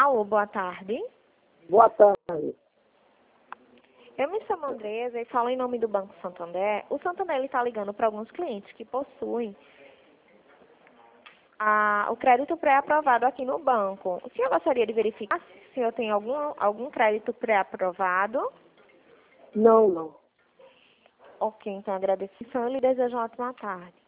Alô, boa tarde. Boa tarde. Eu me chamo Andresa e falo em nome do Banco Santander. O Santander está ligando para alguns clientes que possuem o crédito pré-aprovado aqui no banco. O senhor gostaria de verificar se o senhor tem algum crédito pré-aprovado? Não. Ok, então agradeço. Eu lhe desejo uma ótima tarde.